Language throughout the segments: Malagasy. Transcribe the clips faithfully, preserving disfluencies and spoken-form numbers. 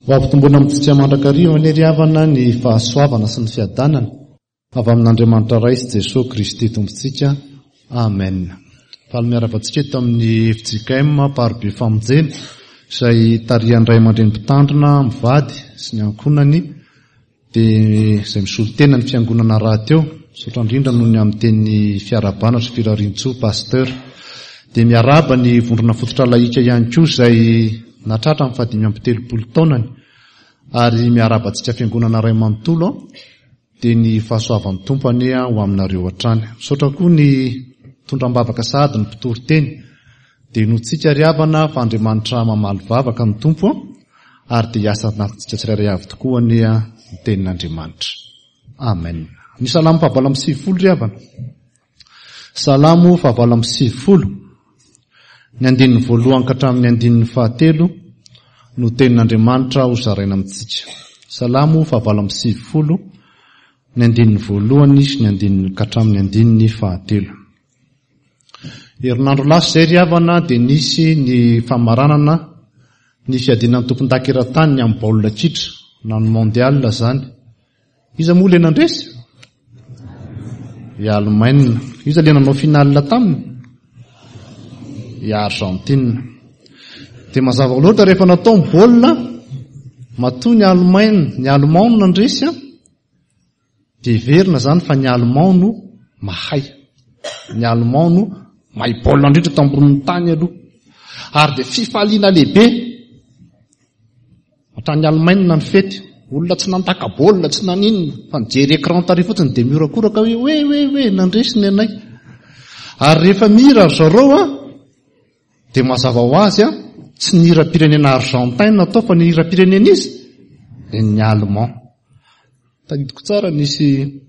Vampitombona amintsika mandrakariva ny riavana ny fahasoavana sy ny fiadanana avy amin'Andriamanitra Ray sy Jesosy Kristy Tompontsika. Amen. Palmiaravantsika eto amin'ny F J K M parobe famonjena izay tarihan'Ray aman-dreny mpitandrina mivady sy ny ankonany dia izay misolo tena ny fiangonana rahateo sotra indrindra noho ny amin'ny teny fiarabanatra firarintso pasteur dia miaraba ny vondrona fototra laika ihany koa izay natratra amin'ny fahadimy amby telopolo taonany ary miarabantsika fiangonana Ray manontolo dia ny fahasoavan'ny tompony ho aminareo hatrany. Sotra koa ny tondram-bavaka sahady ny mpitory teny dia notsika riavana fa Andriamanitra mamaly vavaka ny tompo ary dia hiasa anatintsika tsirairay avy tokoa ny tenin'Andriamanitra. Amen. Ny salamo fahavalo amby sivifolo riavana. Salamo fahavalo amby sivifolo. Ny andininy voalohany ka hatramin'ny andininy fahatelo no tenin'Andriamanitra ho zaraina amintsika. Salamo fahavalo amby sivifolo. Ny andininy voalohany sy ny andininy ka hatramin'ny andininy fahatelo. Herinandro lasa izay riavana dia nisy ny famaranana ny fiadinan'ny tompon-dakiran-tany ny amin'ny baolina kitra na ny mondial zany. Iza moa le nandresy? I Allemagne. Iza le nanao finale taminy? I Argentine. Dia mazava loatra rehefa natao ny baolina matoa ny Allemagne, ny Allemand nandresy dia verina zany fa ny Allemand no mahay. Ny Allemand no mahay baolina indrindra tao ambonin'ny tany aloha. Ary dia fifaliana lehibe hatrany Allemagne na ny fety. Olona tsy nantaka baolina, tsy naninona, fa nijery écran tary fotsiny dia miorakoraka hoe hoe hoe hoe nandresy ny anay. Ary rehefa mihira zareo dia mazava ho azy tsy ny hira-pirenena Argentine natao fa ny hira-pirenena izy dia ny Allemand. Tadidiko tsara nisy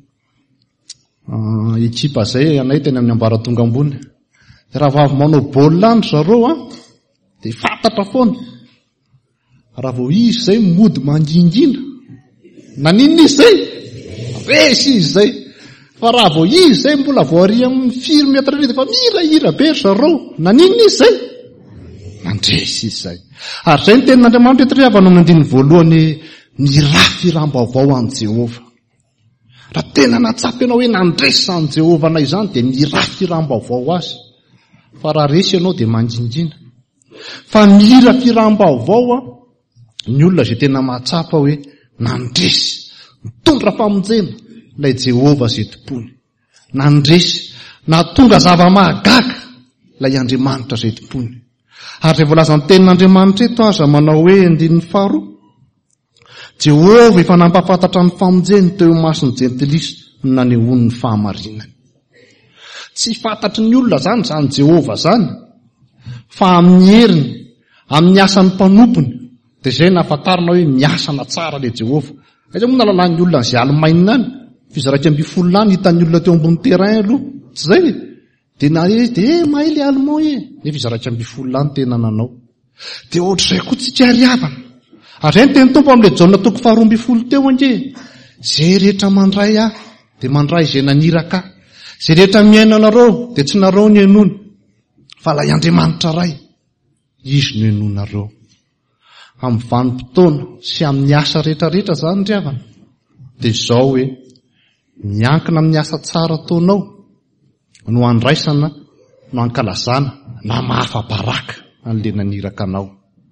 uh, ekipa zay anay teny amin'ny ambaratonga ambony. Raha vavy manao baolina andro zareo dia fantatra foana. Raha vao izy zay mody mangingina naninona izy zay? Resy izy zay. Fa raha vao izy zay mbola vao ary amin'ny firy metatra rety fa mihirahira be zareo naninona izy zay? Nandresy izy zay. Ary zay ny tenin'Andriamanitra eto riavana amin'ny andininy voalohany miraha firam-baovao an' Jehova. Raha tena natsapy ianao hoe nandresy an' Jehova anay izany dia miraha firam-baovao azy. Fa raha resy ianao dia mangingina. Fa mihira firam-baovao ny olona izay tena mahatsapa hoe nandresy, mitondra famonjena ilay Jehova izay tompony. Nandresy, natonga zava-mahagaga ilay Andriamanitra izay tompony. Ary rehefa voalaza ny tenin'Andriamanitra eto aza manao hoe andininy faharoa. Jehova efa nampahafantatra ny famonjeny teo mason'ny jentilisa nanehoany ny fahamarinany. Tsy fantatry ny olona zany zany Jehova zany, fa amin'ny heriny, amin'ny asan'ny mpanompony, dia izay nahafantarina hoe miasana tsara ilay Jehova. Aiza moa nalalan'ny olona izay Allemagne any, fizaraika amby folo any hitan'ny olona teo ambony terrain aloha, tsy zay e? Dia na izy dia eh mahay ilay Allemand e, nefa fizaraika amby folo any tena nanao. Dia ohatr'izay koa tsika riavana. Ary izay ny teny tompo amin'ilay jaona toko faharoa amby folo teo ange. Izay rehetra mandray ah dia mandray izay naniraka. Izay rehetra miaina anareo dia tsy nareo ny henony, fa ilay Andriamanitra Ray, izy no henonareo. Amin'ny vanim-potoana sy amin'ny asa rehetrarehetra zany riavana. Dia izao hoe miankina amin'ny asa tsara ataonao no andraisana, no ankalazana na mahafa-baraka an'ilay naniraka anao.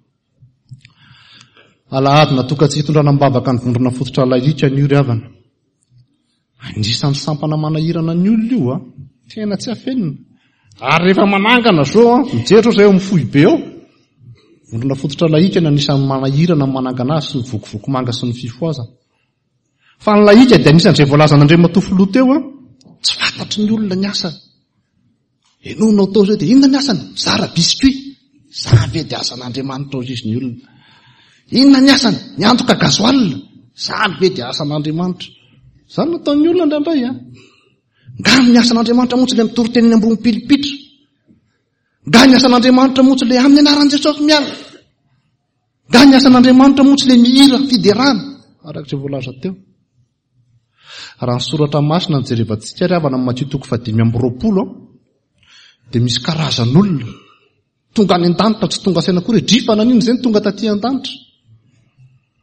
Alahady natoka tsy hitondrana mbavaka ny vondrona fototra laika ny io riavana. Anisan'ny sampana manahirana ny olona io tena tsy afenina. Ary rehefa manangana zao mijery zao amin'ny fohy be ao. Vondrona fototra laika ny anisan'ny manahirana manangana azy sy ny vokovoko manga sy ny fifoazana. Fa ny laika dia anisan'izay voalaza n'Andriamatofo teo tsy fantatry ny olona ny asany. Enonao tao zao dia inona ny asany? Zara biscuit. Zany dia asan'Andriamanitra izy ny olona. Inona ny asany? Ny antoka gasoil. Zany ve dia asan'Andriamanitra. Zany nataon'ny olona indraindray a. Nga ny asan'Andriamanitra moa tsy ilay mitory teniny ambony pilipitra. Nga ny asan'Andriamanitra moa tsy ilay amin'ny anaran'i Jesosy miala. Nga ny asan'Andriamanitra moa tsy ilay mihira fiderana. Arak'izay voalaza teo. Raha ny soratra masina ny jerevantsika riavana amin'ny Matthieu toko fahadimy amby roapolo dia misy karazan'olona tonga any an-danitra tsy tonga saina koa hoe drifa nanino izay ny tonga taty an-danitra.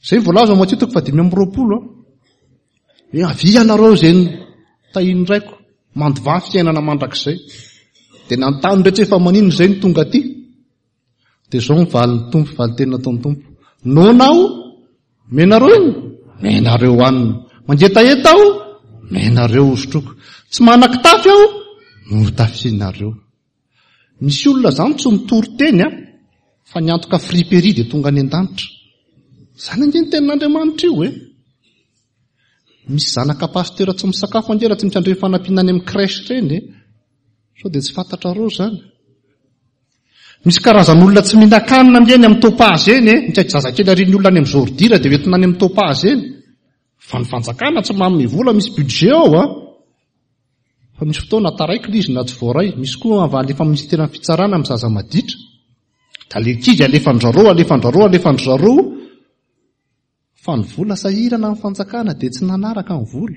Zay voalaza moa titoko fa dimy amby roapolo hoe avy ianareo zay tahiny raiko mandova fiainana mandrakizay dia nantany rehetra efa manino zay ny tonga aty dia zao mivaly ny tompo valy teny nataony tompo nonao menareo iny menareo anina mangetaheta aho menareo osotroko tsy manan-kitafy aho no tafinareo. Misy olona zany tsy mitory teny a fa niantoka fripery dia tonga any an-danitra. Zany ange ny tenin'Andriamanitra io e. Misy zanaka pastera tsy misakafo angera tsy mitandre fanampiana any amin'ny crèche reny e. Sao dia tsy fantatra reo zany. Misy karazan'olona tsy mihinan-kanina amieny amin'ny topazy eny e. Mitsaika zazakely arian'ny olona any amin'ny zordira dia hoentina any amin'ny topazy eny. Fa ny fanjakana tsy manome vola misy budget ao a. Fa misy fotoana taraiky ilay izy na tsy voaray. Misy koa ava alefa ministeran'ny fitsarana amin'ny zaza maditra. Da le kidy alefandrareo, alefandrareo, alefandrareo. Fa ny vola sahirana amin'ny fanjakana dia tsy nanaraka ny vola.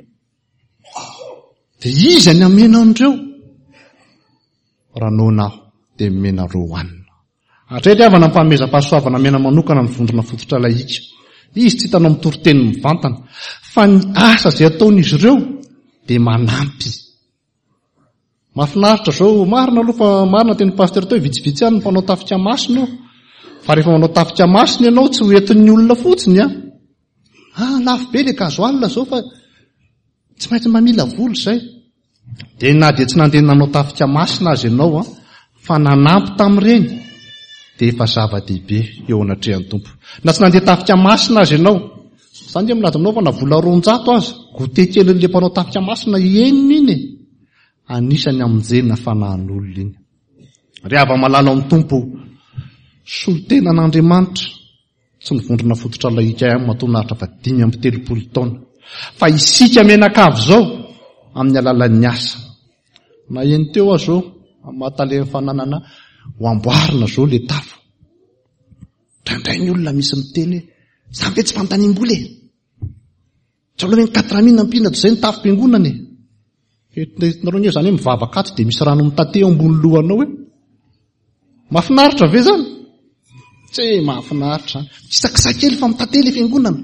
Dia izy any amena andreo. Raha nonaho dia menareo hanina. Hatrety avana mifanomeza-pahasoavana mena manokana ny vondrona fototra laika. Izy tsy hitanao mitory teny mivantana. Fa ny asa izay ataon'izy ireo dia manampy. Mahafinaritra zao, marina aloha fa marina teny pasteur teo vitsivitsy ihany mpanao tafika masina. Fa rehefa manao tafika masina ianao tsy hoentin'ny olona fotsiny a. Ah, lafo be le gasoil zao fa tsy maintsy mamila vola zay. Dia na dia tsy nandeha nanao tafika masina azy ianao a, fa nanampy tamin'ireny dia efa zava-dehibe eo anatrehan'ny tompo. Na tsy nandeha tafika masina azy ianao, izany dia milaza aminao fa na vola roanjato aza, gote kelin'ilay mpanao tafika masina enina iny e. Anisany amonjena fanahin'olona iny. Rehefa malala amin'ny tompo solotena an'Andriamanitra, tsy nivondrona fototra laika ihany mahatonaritra fa dimy amby telopolo taona. Fa isika menakavy zao amin'ny alalan'ny asa. Na eny teo aho zao mahataleha fananana ho amboarina zao le tafo. Indraindray ny olona misy miteny za ve tsy fantanimbola e. Tsy aloha hoe quatre mille ampinado zay ny tafo piangonana e. Etinareo ny eo zany hoe mivavakato dia misy rano mitate eo ambony lohanao hoe. Mahafinaritra ve zany? Tsy mahafinaritra. Tsy sakisakely fa mitate le fiangonana.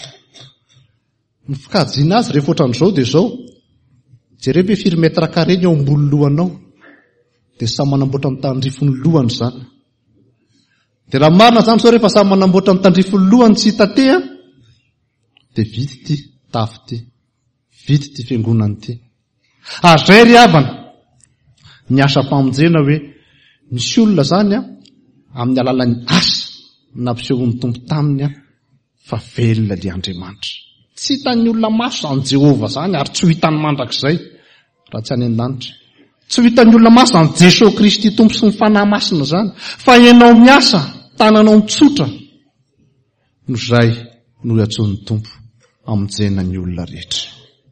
Ny fikajiana azy rehefa ohatran'izao dia zao. Jereo hoe firy metra carré eo ambony lohanao. Dia samy manamboatra ny tandrifony lohany zany. Dia raha marina zany sao rehefa samy manamboatra ny tandrifony lohany tsy hitatea, dia vity ty tafo ty. Vity ty fiangonana ty. Azay ry havana ny asa mpamonjena hoe misy olona zany a amin'ny alalan'ny asa nampisehon'ny tompo taminy a fa velona le Andriamanitra. Tsy hitan'ny olona maso zany Jehova zany ary tsy ho hitany mandrakizay raha tsy any an-danitra. Tsy ho hitany olona maso zany Jesosy Kristy tompo sy ny fanahy masina zany. Fa ianao miasa, tananao mitsotra no zay no iatson'ny tompo amonjena ny olona rehetra.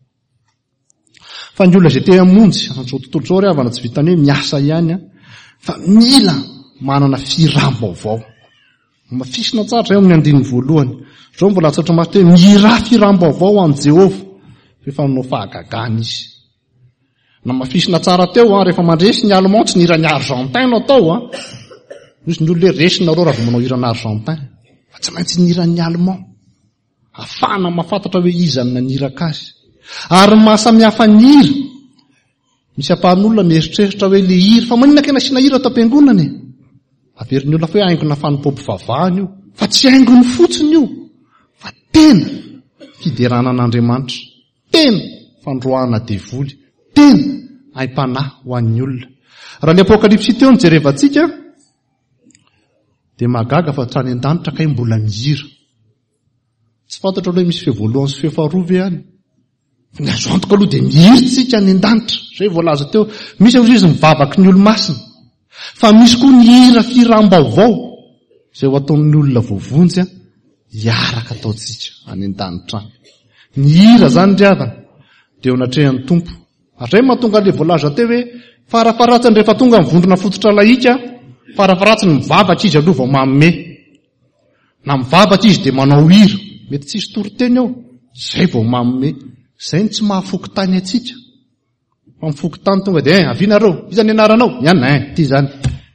Fa ny olona izay te hamonjy an'izao tontolo izao ry havana tsy vitany hoe miasa ihany a, fa mila manana firam-baovao. Mafisina tsara zay amin'ny andininy voalohany. Zao mbola tsotra masina hoe mira firam-baovao an Jehova rehefa manao fahagagana izy. Na mafisina tsara teo a rehefa mandresy ny Allemand tsy nira ny Argentin no atao a. Misy ny olona resinareo raha vao manao hira ny Argentin. Fa tsy maintsy nira ny Allemand. Afana mahafantatra hoe izany naniraka azy. Ary mahasamihafa ny hira. Misy ampahan'olona mieritreritra hoe le hira fa maninona kena sina hira tam-piangonana e. Averin'ny olona fa hoe haingona fanopopy vavahany io. Fa tsy haingony fotsiny io. Fa tena fiderana an'Andriamanitra. Tena fandroahana devoly. Tena aim-panahy ho an'ny olona. Raha ny apokalipsy teo ny jerevantsika dia magaga fa trany an-danitra kay mbola mihira. Tsy fantatra hoe misy fevoalohany sy fefaroa ve any. Ny azo antoka aloha dia mihiritsika ny an-danitra. Zay voalaza teo. Misy ao izy mivavaky ny olo-masina. Fa misy koa ny hira firam-baovao izay ho ataon'ny olona voavonjy a hiaraka ataontsika any an-danitra any. Ny hira zany ry havana dia eo anatrehan'ny tompo. Ary mahatonga le voalaza teo hoe farafaratsiny rehefa tonga mivondrona fototra laika, farafaratsiny mivavaka izy aloha vao manome. Na mivavaka izy dia manao hira. Mety tsisy toriteny ao. Zay vao manome. Zay tsy mahafoky tany atsika. Fa mifoky tany tonga dia eh, avinareo, iza ny anaranao? Iany eh, ty zany.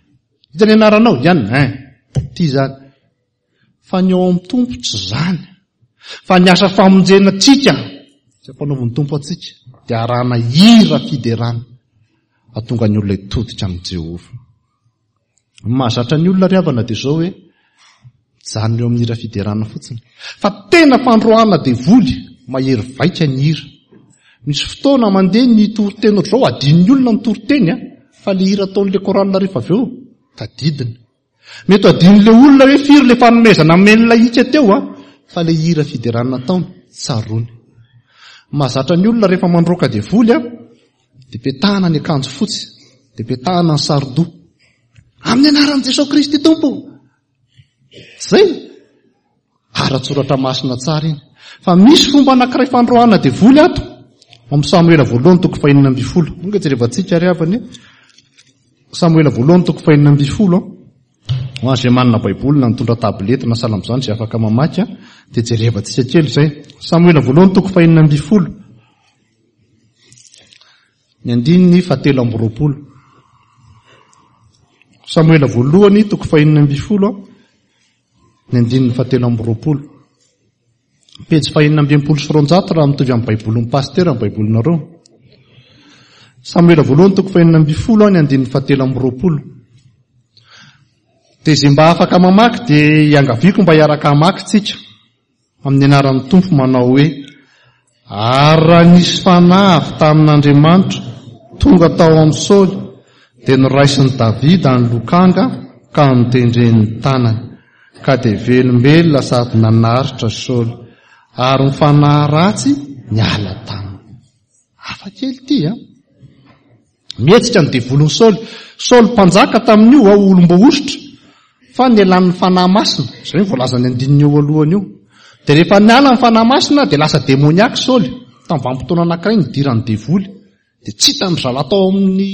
Iza ny anaranao? Iany eh, ty zany. Fa ny ao amin'ny tompo tsy zany. Fa ny asa famonjena tsika tsy ampanaoviny tompo atsika dia arahana hira fiderana atonga ny olona hitoditra amin'ny Jehova. Mahazatra ny olona riavana dia zao hoe janona eo amin'ny hira fiderana fotsiny. Fa tena fandroana devoly mahery vaika ny hira. Misy fotoana mandeha ny toriteny ohatr'izao adin'ny olona ny toriteny fa le hira ataon'le koralina rehefa avy eo tadidiny. Mety adin'le olona hoe firy le fanomezana menina hika teo fa le hira fiderana taony tsarony. Mahazatra ny olona rehefa mandroaka devoly dia petahana ny akanjo fotsy, dia petahana ny saridoha. Amin'ny anaran'i Jesosy Kristy Tompo. Zay ara-tsoratra masina tsara iny. Fa misy fomba anankiray fandroana devoly ato. Amin'ny Samuela voalohany toko fahaenina ambin'ny folo. Inga jerevantsika ry havany. Samuela voalohany toko fahaenina ambin'ny folo. Ho azy manana baiboly na mitondra tablety na salam izany izay afaka mamaky dia jerevantsika kely zay. Samuela voalohany toko fahaenina ambin'ny folo. Ny andininy fahatelo amby roapolo. Samuela voalohany toko fahaenina ambin'ny folo. Ny andininy fahatelo amby roapolo. Pejy fahaenina amby enimpolo sy roanjato raha mitovy amin'ny baibolin'ny pasteur amin'ny baibolinareo. Samuela voalohany toko fahaenina amby folo ny andininy fahatelo amby roapolo. Dia izay mba afaka mamaky dia iangaviako mba hiaraka hamaky tsika amin'ny anaran'ny Tompo manao hoe ara nisy fanahy avy tamin'Andriamanitra tonga tao amin'ny Saoly dia noraisiny Davida ny lokanga ka nitendren'ny tanany ka dia velombelona sady nanaritra Saoly ary ny fanahy ratsy niala taminy. Hafa kely ity a. Mihetsika ny devolon'ny Saoly. Saoly mpanjaka tamin'io olom-bo ositra fa nielan'ny fanahy masina. Izay voalazany andininy eo alohany io. Dia rehefa niala ny fanahy masina dia lasa demoniaky Saoly. Tamin'ny vanim-potoana anankiray nidirany devoly. Dia tsy hitany zala tao amin'ny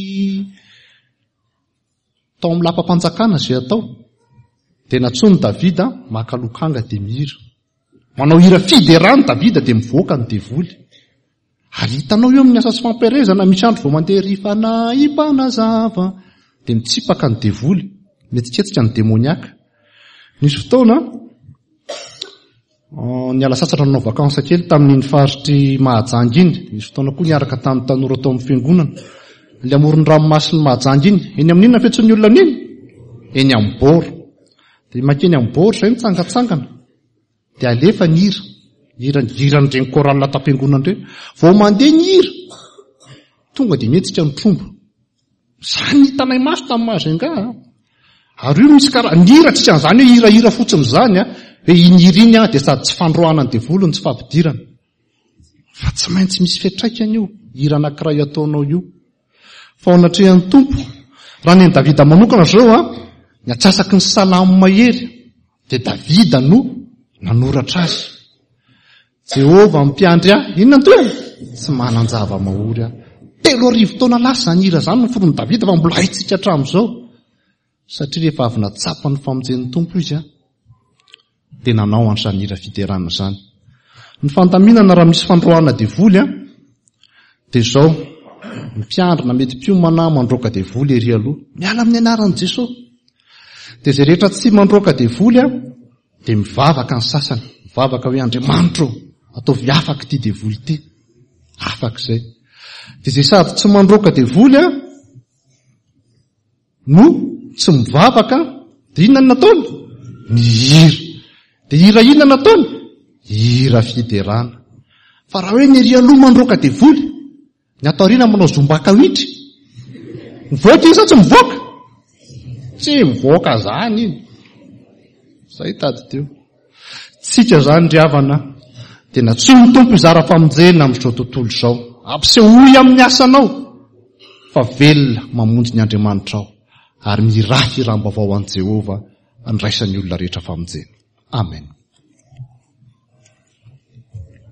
tao amin'ny lapa-panjakana izay atao. Dia natsony Davida maka lokanga dia mihira. Manao hira fiderany Davida dia mivoaka ny devoly. Ary hitanao eo amin'ny asa sy fampiarezana misy andro vao mandeha ry fanahy mpanazava dia mitsipaka ny devoly. Mety tsetsika ny demoniaka. Nisy fotoana niala sasatra nanao vakansa kely tamin'iny faritry Mahajanga iny. Nisy fotoana koa niaraka tamin'ny tanora tao amin'ny fiangonana. Ilay amoron'ny ranomasiny Mahajanga iny. Eny amin'inona fetson'ny olona amin'iny? Eny amin'ny boro. Dia makeny amin'ny boro izay mitsangatsangana. Dia alefa ny hira. Hira hiran'ireny koralina tam-piangonana ireny. Vao mandeha ny hira. Tonga dia mihetsika ny trombo. Izany hitanay maso tamin'ny Mahajanga. Ary io misy karaha ny hira tsika an'izany hoe hira-hira fotsiny izany hoe iny hira iny dia sady tsy fandroana ny devolony tsy fampidirana. Fa tsy maintsy misy fiantraikany io. Hira anankiray ataonao io. Fa ao anatrehan'ny Tompo. Raha ny Davida manokana zao ny atsasaky ny salamo mahery dia Davida no nanoratra azy. Jehova mpiandry ahy. Inona ny toerana? Tsy manan-java mahory ahy. Telo arivo taona lasa ny hira izany no foron'i Davida fa mbola haitsika hatramin'izao. Satria rehefa avy natsapa ny famonjen'ny Tompo izy dia nanao an'izany hira fiderana izany. Ny fandaminana raha misy fandroana devoly dia izao mpiandrina mety mpiomana mandroaka devoly ery aloha miala amin'ny anaran'i Jesosy. Dia izay rehetra tsy mandroaka devoly dia mivavaka ny sasany. Mivavaka hoe Andriamanitra ataovy afaka ity devoly ity. Afaka izay. Dia izay sady tsy mandroaka devoly no tsy mivavaka dia inona ny nataony? Ny hira. Dia hira inona nataony? Hira fiderana. Fa raha hoe ny ery aloha mandroaka devoly, ny atao aoriana manao zombaka witry. Mivoaka izy sa tsy mivoaka? Tsy mivoaka zany iny. Zay tady teo. Tsika zany ry havana dia natsoa ny Tompo izara famonjena amin'izao tontolo izao. Ampisehoy amin'ny asanao fa velona mamonjy ny Andriamanitra ao. Ary mirafy rambavao an'i Jehova andraisan'ny olona rehetra famonjena. Amen.